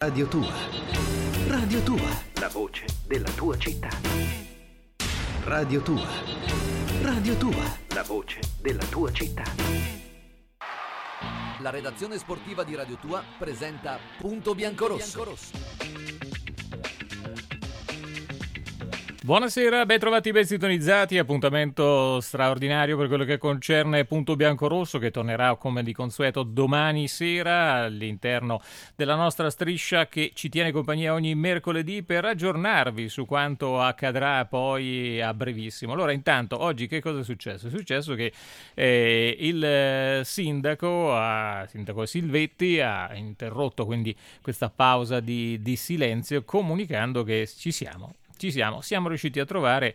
Radio Tua. Radio Tua. La voce della tua città. Radio Tua. Radio Tua. La voce della tua città. La redazione sportiva di Radio Tua presenta Punto Biancorosso. Buonasera, ben trovati, ben sintonizzati. Appuntamento straordinario per quello che concerne Punto Biancorosso, che tornerà come di consueto domani sera all'interno della nostra striscia che ci tiene compagnia ogni mercoledì per aggiornarvi su quanto accadrà poi a brevissimo. Allora, intanto, oggi che cosa è successo? È successo che il sindaco Silvetti ha interrotto quindi questa pausa di silenzio, comunicando che siamo riusciti a trovare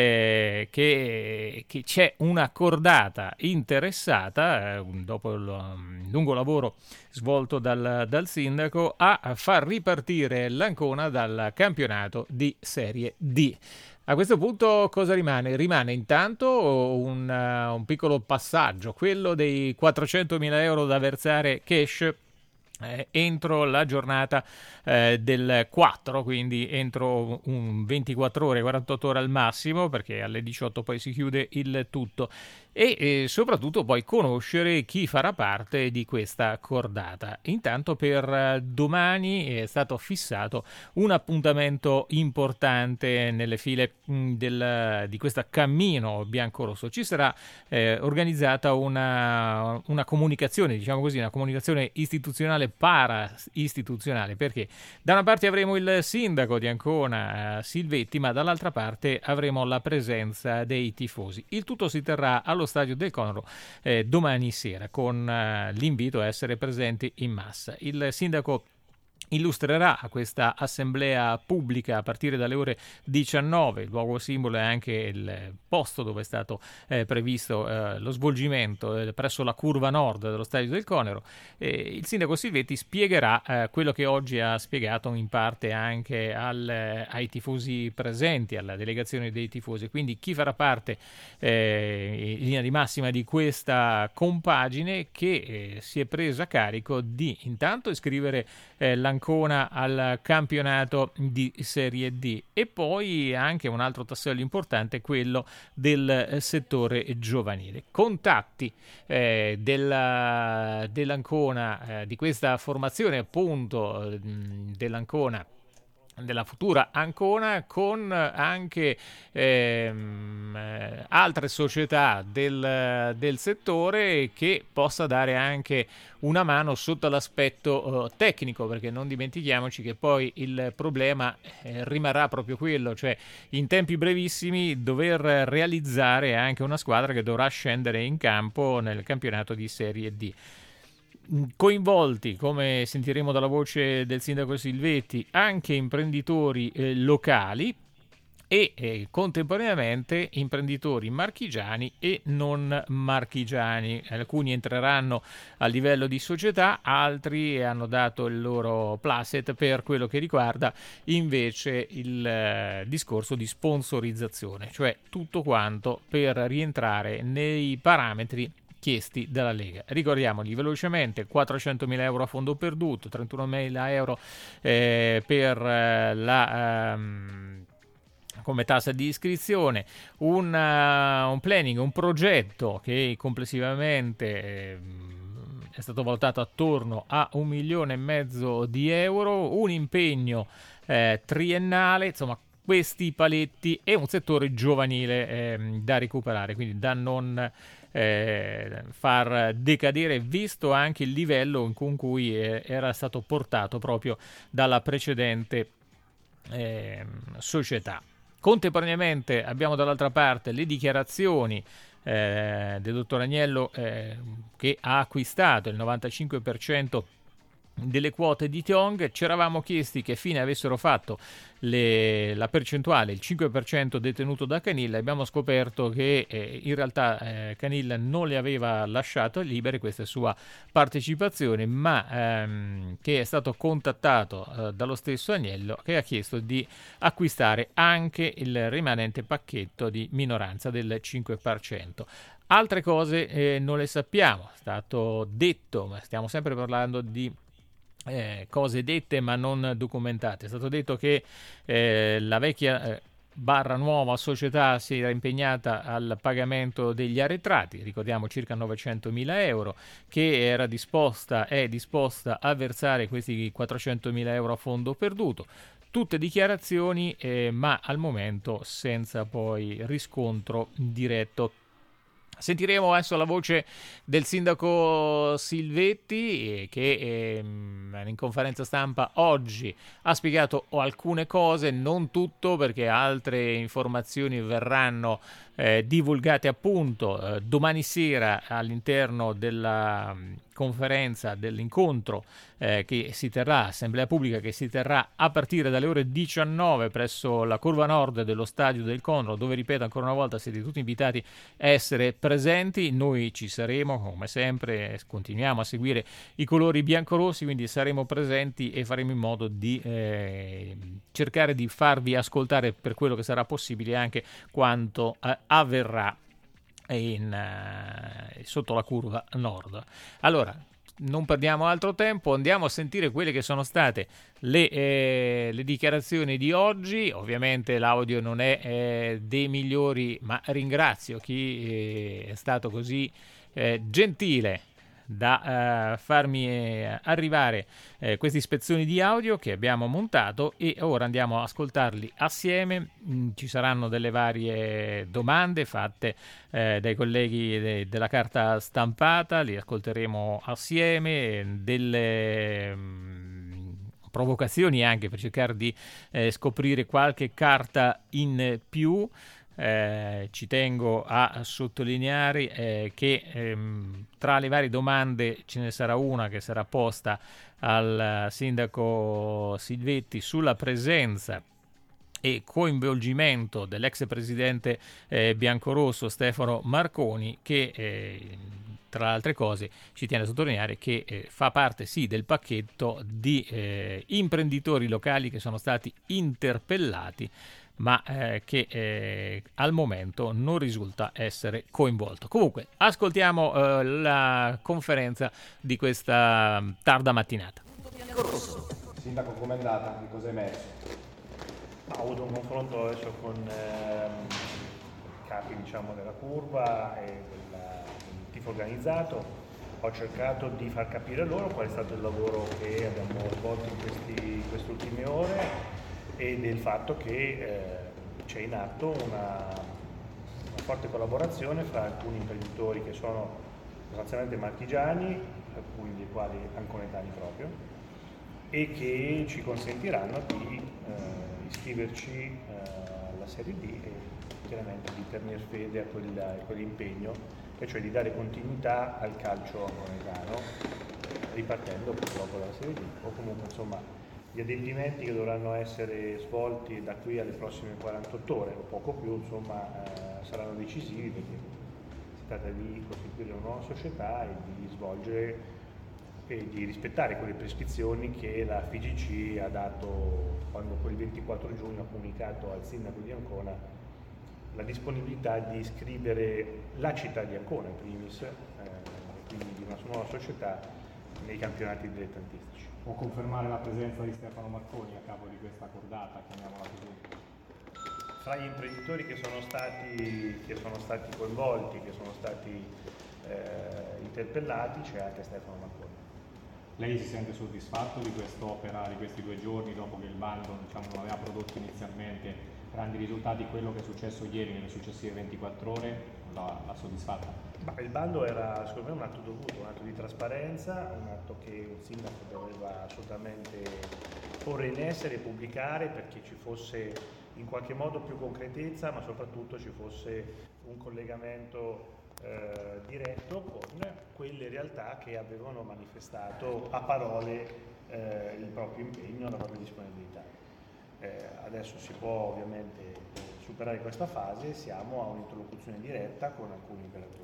che c'è una cordata interessata, dopo il lungo lavoro svolto dal sindaco, a far ripartire l'Ancona dal campionato di Serie D. A questo punto cosa rimane? Rimane intanto un piccolo passaggio, quello dei 400.000 euro da versare cash entro la giornata del 4, quindi entro 24 ore, 48 ore al massimo, perché alle 18 poi si chiude il tutto, e soprattutto poi conoscere chi farà parte di questa cordata. Intanto per domani è stato fissato un appuntamento importante nelle file di questo cammino biancorosso. Ci sarà organizzata una comunicazione, diciamo così, una comunicazione istituzionale para-istituzionale, perché da una parte avremo il sindaco di Ancona, Silvetti, ma dall'altra parte avremo la presenza dei tifosi. Il tutto si terrà allo Stadio del Conero domani sera, con l'invito a essere presenti in massa. Il sindaco illustrerà a questa assemblea pubblica a partire dalle ore 19. Il luogo simbolo è anche il posto dove è stato previsto lo svolgimento, presso la curva nord dello Stadio del Conero. Il sindaco Silvetti spiegherà quello che oggi ha spiegato in parte anche ai tifosi presenti, alla delegazione dei tifosi, quindi chi farà parte in linea di massima di questa compagine che si è presa carico di intanto iscrivere l'Ancona al campionato di Serie D, e poi anche un altro tassello importante, quello del settore giovanile. Contatti dell'Ancona, di questa formazione appunto dell'Ancona, della futura Ancona, con anche altre società del settore, che possa dare anche una mano sotto l'aspetto tecnico, perché non dimentichiamoci che poi il problema rimarrà proprio quello, cioè in tempi brevissimi dover realizzare anche una squadra che dovrà scendere in campo nel campionato di Serie D. Coinvolti, come sentiremo dalla voce del sindaco Silvetti, anche imprenditori locali e contemporaneamente imprenditori marchigiani e non marchigiani. Alcuni entreranno a livello di società, altri hanno dato il loro placet per quello che riguarda invece il discorso di sponsorizzazione, cioè tutto quanto per rientrare nei parametri chiesti dalla Lega. Ricordiamoli velocemente: 400.000 euro a fondo perduto, 31.000 euro per come tassa di iscrizione, un planning, un progetto che complessivamente è stato valutato attorno a 1,5 milioni di euro, un impegno triennale, insomma questi paletti, e un settore giovanile da recuperare, quindi da non far decadere, visto anche il livello con cui era stato portato proprio dalla precedente società. Contemporaneamente abbiamo dall'altra parte le dichiarazioni del dottor Agnello, che ha acquistato il 95% delle quote di Tiong. Ci eravamo chiesti che fine avessero fatto la percentuale, il 5% detenuto da Canilla. Abbiamo scoperto che in realtà Canilla non le aveva lasciato libere questa sua partecipazione, ma che è stato contattato dallo stesso Agnello, che ha chiesto di acquistare anche il rimanente pacchetto di minoranza del 5%. Altre cose non le sappiamo, è stato detto, ma stiamo sempre parlando di cose dette ma non documentate. È stato detto che la vecchia barra nuova società si era impegnata al pagamento degli arretrati, ricordiamo circa 900.000 euro, che è disposta a versare questi 400.000 euro a fondo perduto. Tutte dichiarazioni, ma al momento senza poi riscontro diretto. Sentiremo adesso la voce del sindaco Silvetti che in conferenza stampa oggi ha spiegato alcune cose, non tutto, perché altre informazioni verranno divulgate appunto domani sera all'interno della conferenza, dell'incontro che si terrà, assemblea pubblica che si terrà a partire dalle ore 19 presso la curva nord dello stadio del Conro, dove, ripeto ancora una volta, siete tutti invitati a essere presenti. Noi ci saremo come sempre, continuiamo a seguire i colori biancorossi, quindi saremo presenti e faremo in modo di cercare di farvi ascoltare per quello che sarà possibile anche quanto avverrà sotto la curva nord. Allora, non perdiamo altro tempo, andiamo a sentire quelle che sono state le dichiarazioni di oggi. Ovviamente l'audio non è dei migliori, ma ringrazio chi è stato così gentile da farmi arrivare questi spezzoni di audio che abbiamo montato, e ora andiamo a ascoltarli assieme. Ci saranno delle varie domande fatte dai colleghi della carta stampata, li ascolteremo assieme, delle provocazioni anche per cercare di scoprire qualche carta in più. Ci tengo a sottolineare che tra le varie domande ce ne sarà una che sarà posta al sindaco Silvetti sulla presenza e coinvolgimento dell'ex presidente biancorosso Stefano Marconi, che tra le altre cose ci tiene a sottolineare che fa parte sì del pacchetto di imprenditori locali che sono stati interpellati, ma che al momento non risulta essere coinvolto. Comunque, ascoltiamo la conferenza di questa tarda mattinata. Sindaco, com'è andata? Che cosa è emerso? Ho avuto un confronto adesso con i capi, diciamo, della curva e del tifo organizzato. Ho cercato di far capire loro qual è stato il lavoro che abbiamo svolto in queste ultime ore, e del fatto che c'è in atto una forte collaborazione fra alcuni imprenditori che sono sostanzialmente marchigiani, alcuni dei quali anconetani proprio, e che ci consentiranno di iscriverci alla Serie D e chiaramente di tenere fede a quell'impegno, e cioè di dare continuità al calcio anconetano, ripartendo purtroppo dalla Serie D, o comunque insomma gli adempimenti che dovranno essere svolti da qui alle prossime 48 ore o poco più, insomma, saranno decisivi, perché si tratta di costituire una nuova società e di svolgere e di rispettare quelle prescrizioni che la FIGC ha dato quando quel 24 giugno ha comunicato al sindaco di Ancona la disponibilità di iscrivere la città di Ancona, in primis, quindi di una nuova società nei campionati dilettantistici. Può confermare la presenza di Stefano Marconi a capo di questa cordata, chiamiamola così? Fra gli imprenditori che sono stati coinvolti, che sono stati interpellati, c'è anche Stefano Marconi. Lei si sente soddisfatto di quest'opera, di questi 2 giorni, dopo che il bando, diciamo, non aveva prodotto inizialmente grandi risultati? Quello che è successo ieri, nelle successive 24 ore, l'ha soddisfatta? Il bando era secondo me un atto dovuto, un atto di trasparenza, un atto che un sindaco doveva assolutamente porre in essere e pubblicare, perché ci fosse in qualche modo più concretezza, ma soprattutto ci fosse un collegamento diretto con quelle realtà che avevano manifestato a parole il proprio impegno, la propria disponibilità. Adesso si può ovviamente superare questa fase e siamo a un'interlocuzione diretta con alcuni operatori.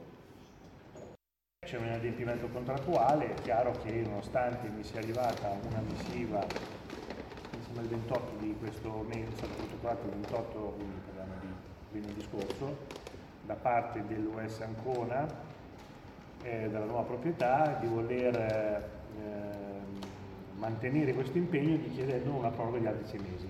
C'è un adempimento contrattuale, è chiaro che nonostante mi sia arrivata una missiva, insomma il 28 di questo mese, è stato protocolato il 28, quindi parliamo di venerdì scorso, da parte dell'US Ancona, della nuova proprietà, di voler mantenere questo impegno gli chiedendo una proroga di altri 6 mesi.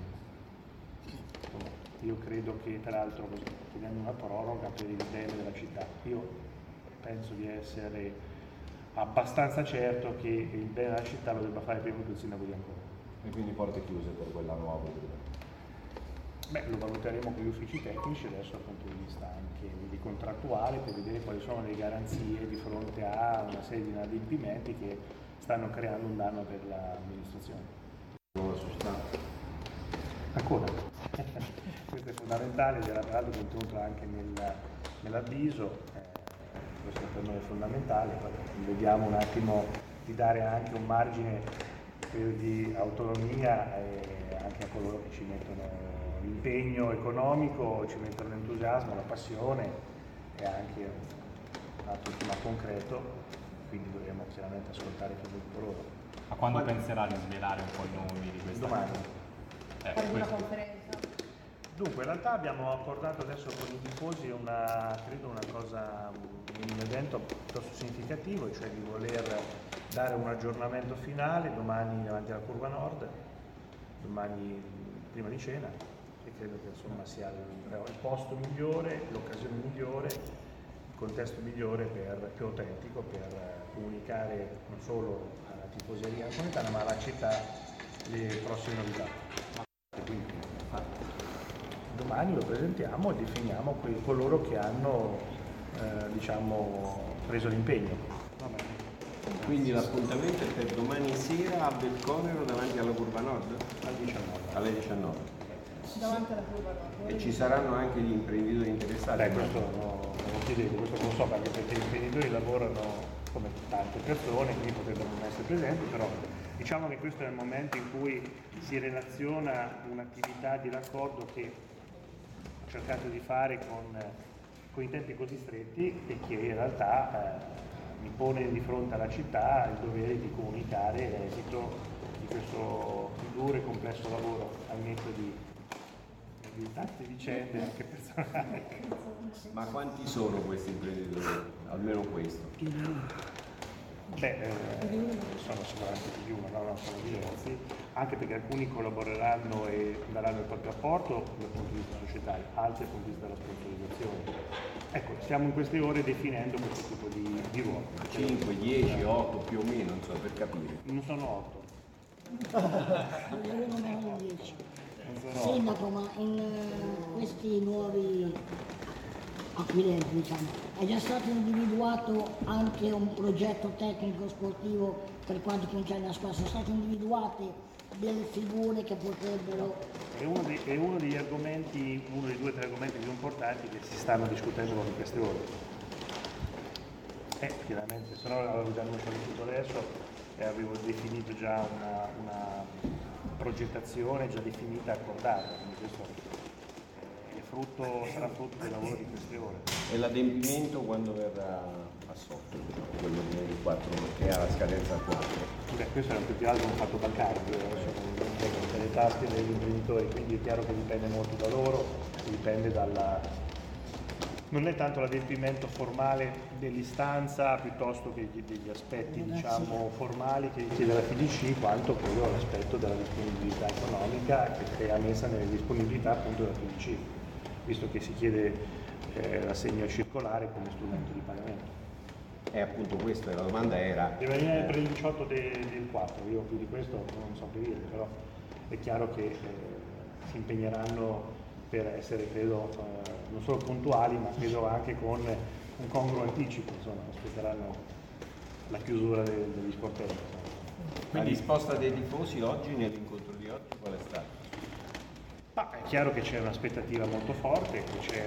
Io credo che tra l'altro chiedendo una proroga per il bene della città, io penso di essere abbastanza certo che il bene della città lo debba fare prima che il sindaco di Ancona. E quindi porte chiuse per quella nuova? Beh, lo valuteremo con gli uffici tecnici adesso dal punto di vista anche di contrattuale, per vedere quali sono le garanzie di fronte a una serie di inadempimenti che stanno creando un danno per l'amministrazione. Nuova società? Ancora. Questo è fondamentale, era peraltro contenuto anche nell'avviso, questo per noi è fondamentale, poi vediamo un attimo di dare anche un margine di autonomia anche a coloro che ci mettono l'impegno economico, ci mettono l'entusiasmo, la passione e anche un altro tema concreto, quindi dovremo chiaramente ascoltare tutto loro. A quando penserà di svelare un po' i nomi di questa? Domani. Fare una conferenza. Dunque, in realtà abbiamo accordato adesso con i tifosi un evento piuttosto significativo, cioè di voler dare un aggiornamento finale domani davanti alla Curva Nord, domani prima di cena, e credo che insomma sia il posto migliore, l'occasione migliore, il contesto migliore più autentico per comunicare non solo alla tifoseria anconetana ma alla città le prossime novità. Quindi, domani lo presentiamo e definiamo coloro che hanno preso l'impegno. Quindi l'appuntamento è per domani sera a Belconero davanti alla Curva Nord? Alle 19. Davanti alla Curva Nord. E ci saranno anche gli imprenditori interessati? Questo non lo chiedete, questo non lo so, perché gli imprenditori lavorano come tante persone, quindi potrebbero non essere presenti, però diciamo che questo è il momento in cui si relaziona un'attività di raccordo che ho cercato di fare con i tempi così stretti e che in realtà mi pone di fronte alla città il dovere di comunicare l'esito di questo duro e complesso lavoro al netto di tante vicende anche personali. Ma quanti sono questi imprenditori? Almeno questo? Sono sicuramente più di uno, sono diversi, anche perché alcuni collaboreranno e daranno il proprio apporto dal punto di vista societario, altri dal punto di vista della sponsorizzazione. Ecco, stiamo in queste ore definendo questo tipo di ruolo. 5, 10, 8 più o meno, non so, per capire. Non sono 8. Non 10. Sindaco, ma in questi nuovi acquirenti, diciamo, è già stato individuato anche un progetto tecnico sportivo per quanto concerne la squadra? Sono state individuate delle figure che potrebbero... È uno degli argomenti, uno dei 2 o 3 argomenti più importanti che si stanno discutendo proprio in queste ore. Chiaramente, se no l'avevo già annunciato adesso e avevo definito già una progettazione già definita e accordata, quindi questo sarà frutto del lavoro di queste ore. E l'adempimento quando verrà assolto, quello del 4, perché ha la scadenza al 4? Questo era più che altro un fatto bancario, adesso non tengo le tasche degli imprenditori, quindi è chiaro che dipende molto da loro, dipende non è tanto l'adempimento formale dell'istanza piuttosto che degli aspetti formali che chiede la FDC, quanto quello l'aspetto della disponibilità economica che è messa nelle disponibilità appunto della FDC, visto che si chiede l'assegno circolare come strumento di pagamento. E appunto questa la domanda era... Deve venire per il 18 del 4, io più di questo non so che dire, però è chiaro che si impegneranno per essere, credo, non solo puntuali, ma credo anche con un congruo anticipo, insomma, aspetteranno la chiusura degli sportelli. La risposta dei tifosi oggi, nell'incontro di oggi, qual è stata? È chiaro che c'è un'aspettativa molto forte, che c'è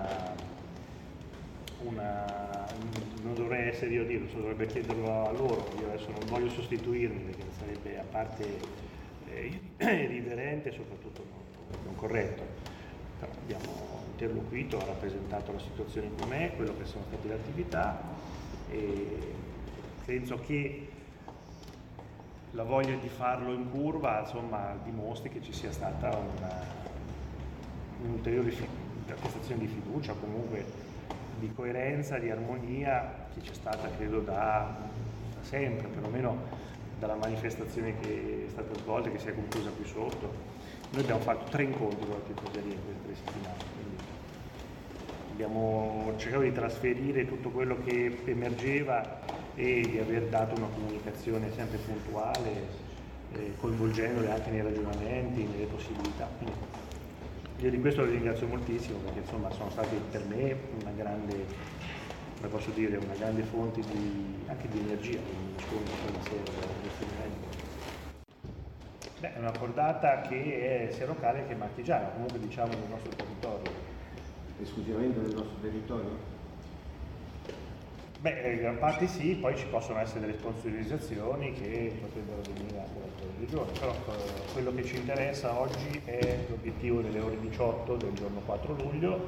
non dovrei essere io a dirlo, dovrebbe chiederlo a loro, io adesso non voglio sostituirmi perché sarebbe a parte irriverente e soprattutto non corretto, però abbiamo interloquito, ha rappresentato la situazione com'è, quello che sono state le attività e penso che la voglia di farlo in curva insomma dimostri che ci sia stata un'ulteriore attestazione di fiducia, comunque di coerenza, di armonia che c'è stata credo da sempre, perlomeno dalla manifestazione che è stata svolta, che si è conclusa qui sotto. Noi abbiamo fatto 3 incontri con la tifoseria in queste 3 settimane, quindi abbiamo cercato di trasferire tutto quello che emergeva e di aver dato una comunicazione sempre puntuale, coinvolgendole anche nei ragionamenti, nelle possibilità. Quindi io di questo lo ringrazio moltissimo, perché insomma sono stati per me una grande, come posso dire, una grande fonte anche di energia, quindi quella sera questo evento. È una cordata che è sia locale che marchigiana, comunque diciamo del nostro territorio. Esclusivamente del nostro territorio? In gran parte sì, poi ci possono essere delle sponsorizzazioni che potrebbero venire anche da altre regioni, però quello che ci interessa oggi è l'obiettivo delle ore 18 del giorno 4 luglio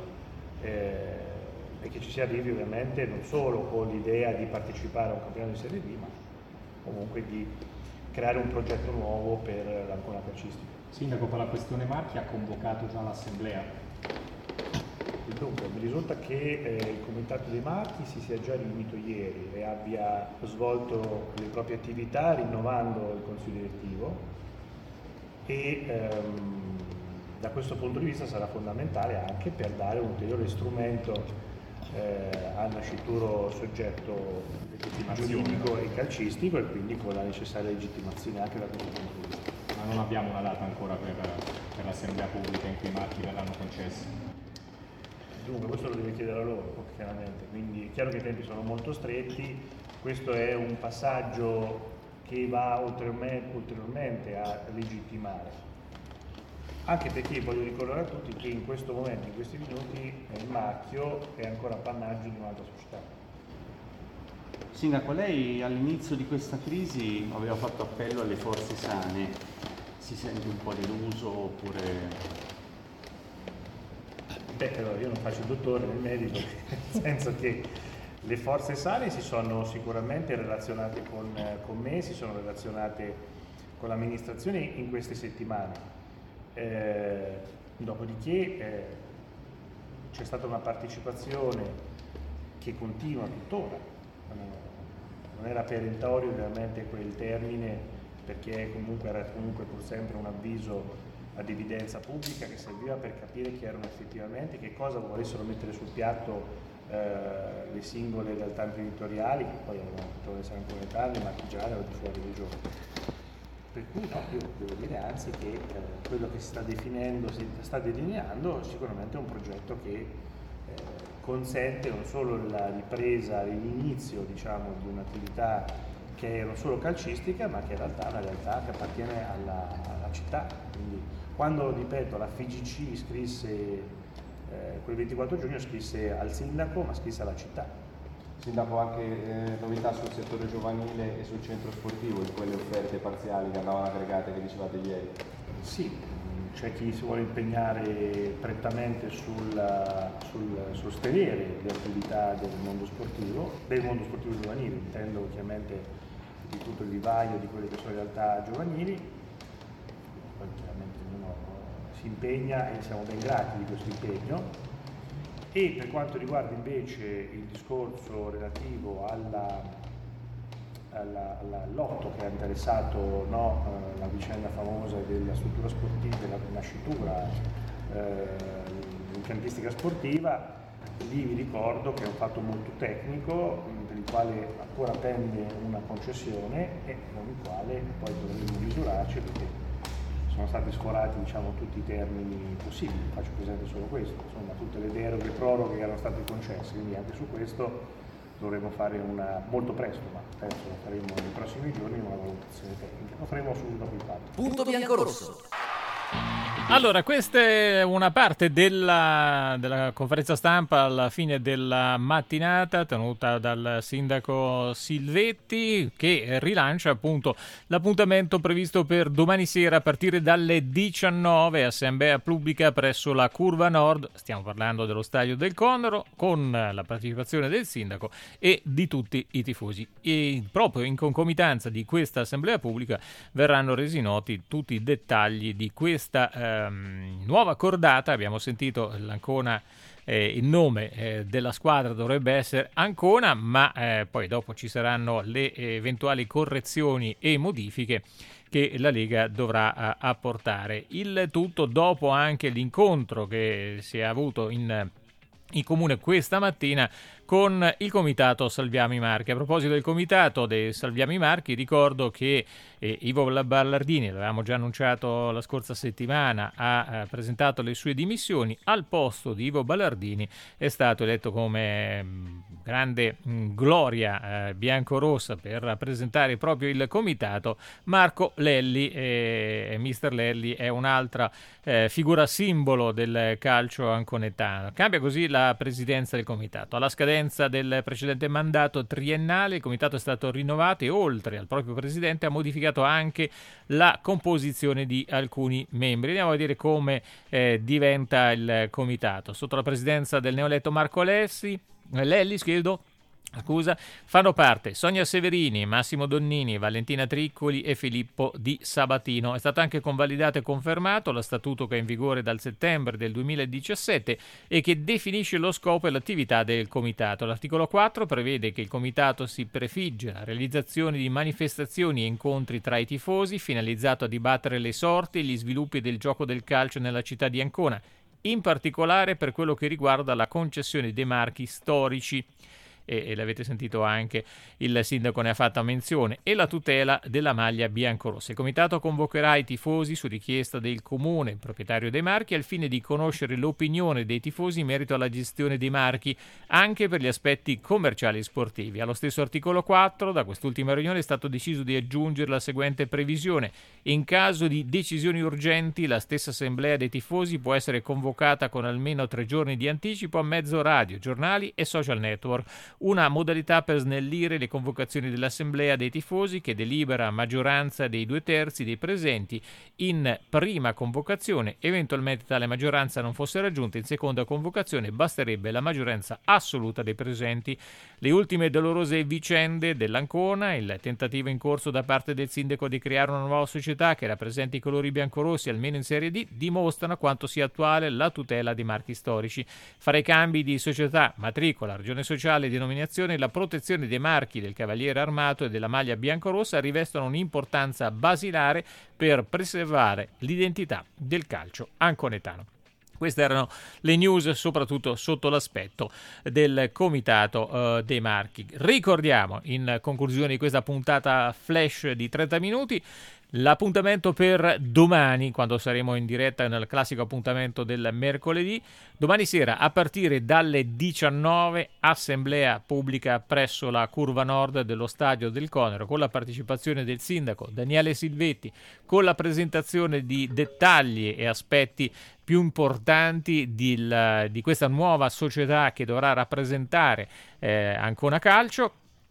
e che ci si arrivi ovviamente non solo con l'idea di partecipare a un campionato di Serie B, ma comunque di creare un progetto nuovo per l'Ancona calcistica. Sindaco, per la questione marchi ha convocato già l'assemblea? Dunque, mi risulta che il Comitato dei Marchi si sia già riunito ieri e abbia svolto le proprie attività rinnovando il Consiglio direttivo e da questo punto di vista sarà fondamentale anche per dare un ulteriore strumento al nascituro soggetto giuridico e calcistico, e quindi con la necessaria legittimazione anche da questo punto di vista. Ma non abbiamo una data ancora per l'assemblea pubblica in cui i marchi verranno concessi? Dunque questo lo deve chiedere a loro, chiaramente, quindi è chiaro che i tempi sono molto stretti, questo è un passaggio che va ulteriormente a legittimare, anche perché voglio ricordare a tutti che in questo momento, in questi minuti, il marchio è ancora appannaggio di un'altra società. Sindaco, lei all'inizio di questa crisi aveva fatto appello alle forze sane, si sente un po' deluso oppure... Allora io non faccio il dottore né il medico, nel senso che le forze sane si sono sicuramente relazionate con me, si sono relazionate con l'amministrazione in queste settimane. Dopodiché c'è stata una partecipazione che continua tuttora. Non era perentorio veramente quel termine, perché era comunque pur sempre un avviso ad evidenza pubblica che serviva per capire chi erano effettivamente, che cosa volessero mettere sul piatto le singole realtà imprenditoriali, che poi potevano essere anche monetarie, marchigiane o di fuori regione. Per cui no, io devo dire anzi che quello che si sta delineando sicuramente è un progetto che consente non solo la ripresa, l'inizio diciamo di un'attività che è non solo calcistica, ma che in realtà è una realtà che appartiene alla città. Quindi, quando, ripeto, la FIGC scrisse quel 24 giugno, scrisse al sindaco, ma scrisse alla città. Sindaco, anche novità sul settore giovanile e sul centro sportivo, di quelle offerte parziali che andavano aggregate che dicevate ieri? Sì, c'è chi si vuole impegnare prettamente sul sostenere le attività del mondo sportivo giovanile, intendo chiaramente di tutto il vivaio di quelle che sono le realtà giovanili. Poi chiaramente ognuno si impegna e siamo ben grati di questo impegno. E per quanto riguarda invece il discorso relativo all'otto che ha interessato la vicenda famosa della struttura sportiva, della nascitura impiantistica sportiva, lì vi ricordo che è un fatto molto tecnico per il quale ancora pende una concessione e con il quale poi dovremo misurarci, perché sono stati sforati tutti i termini possibili. Faccio presente solo questo, insomma tutte le deroghe e proroghe che erano state concesse, quindi anche su questo dovremo fare molto presto, ma penso lo faremo nei prossimi giorni, una valutazione tecnica. Lo faremo subito dopo il fatto. Punto bianco-rosso. Allora, questa è una parte della conferenza stampa alla fine della mattinata tenuta dal sindaco Silvetti, che rilancia appunto l'appuntamento previsto per domani sera a partire dalle 19, assemblea pubblica presso la Curva Nord, stiamo parlando dello Stadio del Condoro, con la partecipazione del sindaco e di tutti i tifosi. E proprio in concomitanza di questa assemblea pubblica verranno resi noti tutti i dettagli di questa nuova cordata. Abbiamo sentito l'Ancona il nome della squadra dovrebbe essere Ancona, ma poi dopo ci saranno le eventuali correzioni e modifiche che la Lega dovrà apportare. Il tutto dopo anche l'incontro che si è avuto in comune questa mattina con il comitato Salviamo i Marchi. A proposito del comitato dei Salviamo i Marchi, ricordo che Ivo Ballardini, l'avevamo già annunciato la scorsa settimana, ha presentato le sue dimissioni. Al posto di Ivo Ballardini è stato eletto come grande gloria biancorossa per rappresentare proprio il comitato Marco Lelli. Mister Lelli è un'altra figura simbolo del calcio anconetano. Cambia così la presidenza del comitato. Alla scadenza del precedente mandato triennale il comitato è stato rinnovato e oltre al proprio presidente ha modificato anche la composizione di alcuni membri. Andiamo a vedere come diventa il comitato. Sotto la presidenza del neoeletto Marco Lelli, fanno parte Sonia Severini, Massimo Donnini, Valentina Triccoli e Filippo Di Sabatino. È stato anche convalidato e confermato lo statuto che è in vigore dal settembre del 2017 e che definisce lo scopo e l'attività del comitato. L'articolo 4 prevede che il comitato si prefigge la realizzazione di manifestazioni e incontri tra i tifosi finalizzato a dibattere le sorti e gli sviluppi del gioco del calcio nella città di Ancona, in particolare per quello che riguarda la concessione dei marchi storici. E l'avete sentito anche, il sindaco ne ha fatto menzione, e la tutela della maglia biancorossa. Il comitato convocherà i tifosi su richiesta del comune proprietario dei marchi al fine di conoscere l'opinione dei tifosi in merito alla gestione dei marchi anche per gli aspetti commerciali e sportivi. Allo stesso articolo 4 da quest'ultima riunione è stato deciso di aggiungere la seguente previsione: in caso di decisioni urgenti la stessa assemblea dei tifosi può essere convocata con almeno 3 giorni di anticipo a mezzo radio, giornali e social network. Una modalità per snellire le convocazioni dell'assemblea dei tifosi che delibera a maggioranza dei 2/3 dei presenti in prima convocazione. Eventualmente tale maggioranza non fosse raggiunta in seconda convocazione, basterebbe la maggioranza assoluta dei presenti. Le ultime dolorose vicende dell'Ancona, il tentativo in corso da parte del sindaco di creare una nuova società che rappresenti i colori biancorossi almeno in Serie D, dimostrano quanto sia attuale la tutela dei marchi storici. Fare cambi di società, matricola, ragione sociale, denominazione e la protezione dei marchi del Cavaliere Armato e della maglia biancorossa rivestono un'importanza basilare per preservare l'identità del calcio anconetano. Queste erano le news, soprattutto sotto l'aspetto del comitato dei marchi. Ricordiamo, in conclusione di questa puntata flash di 30 minuti, l'appuntamento per domani, quando saremo in diretta nel classico appuntamento del mercoledì. Domani sera a partire dalle 19, assemblea pubblica presso la curva nord dello stadio del Conero, con la partecipazione del sindaco Daniele Silvetti, con la presentazione di dettagli e aspetti più importanti di questa nuova società che dovrà rappresentare Ancona Calcio.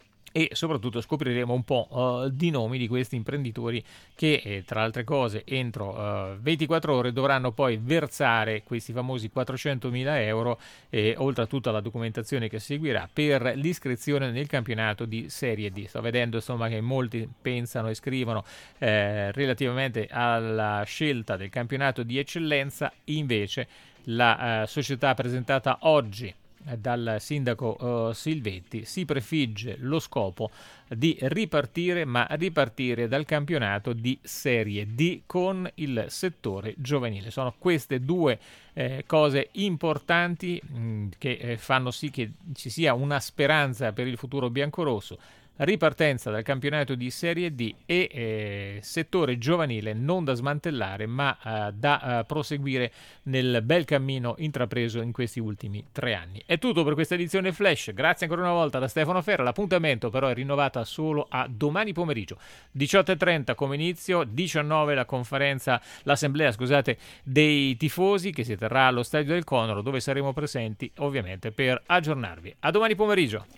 E soprattutto scopriremo un po' di nomi di questi imprenditori che, tra altre cose, entro 24 ore dovranno poi versare questi famosi 400.000 euro, oltre a tutta la documentazione che seguirà, per l'iscrizione nel campionato di Serie D. Sto vedendo insomma che molti pensano e scrivono relativamente alla scelta del campionato di eccellenza. Invece la società presentata oggi dal sindaco Silvetti si prefigge lo scopo di ripartire, ma ripartire dal campionato di Serie D con il settore giovanile. Sono queste due cose importanti che fanno sì che ci sia una speranza per il futuro biancorosso. Ripartenza dal campionato di Serie D e settore giovanile non da smantellare, ma da proseguire nel bel cammino intrapreso in questi ultimi 3 anni. È tutto per questa edizione Flash. Grazie ancora una volta da Stefano Ferra. L'appuntamento però è rinnovata solo a domani pomeriggio, 18:30 come inizio, 19 l'assemblea dei tifosi che si terrà allo Stadio del Conero, dove saremo presenti ovviamente per aggiornarvi. A domani pomeriggio.